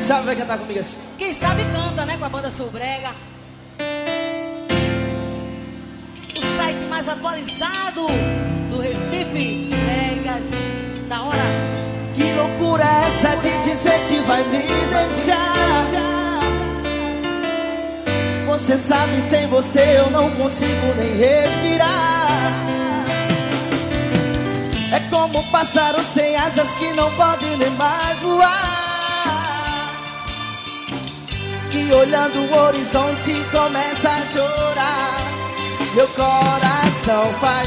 sabe vai cantar comigo assim. Quem sabe canta, né, com a banda Sou Brega. O site mais atualizado do Recife, Bregas, da hora. Que loucura é essa de dizer que vai me deixar? Você sabe, sem você eu não consigo nem respirar. É como um pássaro sem asas que não pode nem mais voar, que olhando o horizonte começa a chorar. Meu coração faz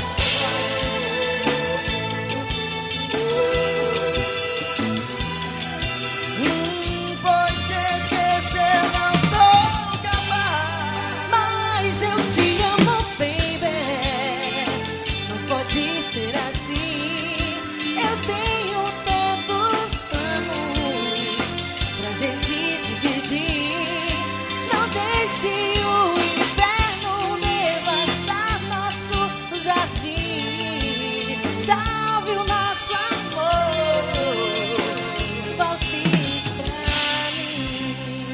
pois te esquecer não sou capaz. Mas eu te amo, baby. Não pode ser assim. Eu tenho tantos planos pra gente dividir. Não deixe o inverno devastar nosso jardim. Salve o nosso amor, volte pra mim.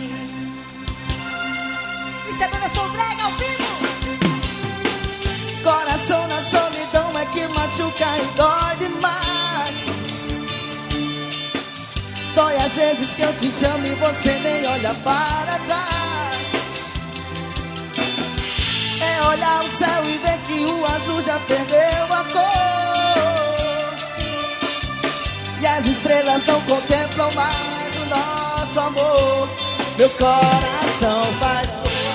Isso é Banda Sou Brega ao vivo. Coração na solidão é que machuca e dói demais. Dói às vezes que eu te chamo e você nem olha para trás. É olhar o céu e ver que o azul já perdeu a cor, e as estrelas não contemplam mais o nosso amor. Meu coração vai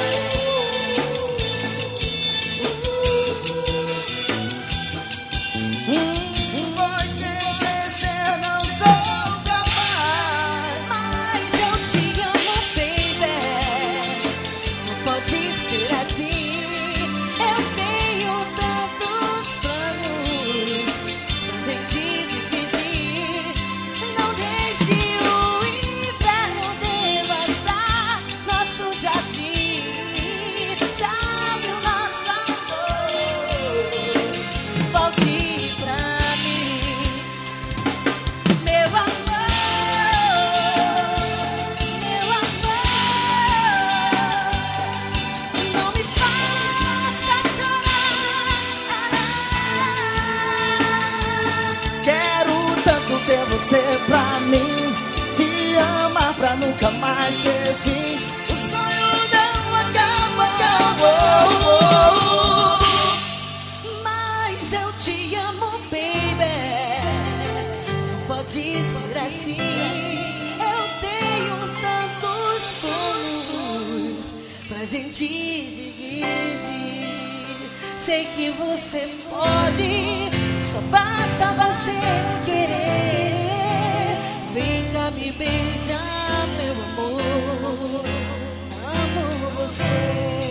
pois te esquecer não sou capaz. Mas eu te amo, baby. Não pode ser assim. Eu tenho tantos planos pra gente dividir. Não deixe o inverno devastar nosso jardim. Salve o nosso amor, volte pra mim. Meu amor, não me faça chorar. Quero tanto ter você pra mim, te amar pra nunca mais ter fim. O sonho não acaba, acabou. Mas eu te amo, baby. Não pode ser assim. Eu tenho tantos planos pra gente dividir. Sei que você pode, só basta você querer. Vem cá me beijar, meu amor. Amo você.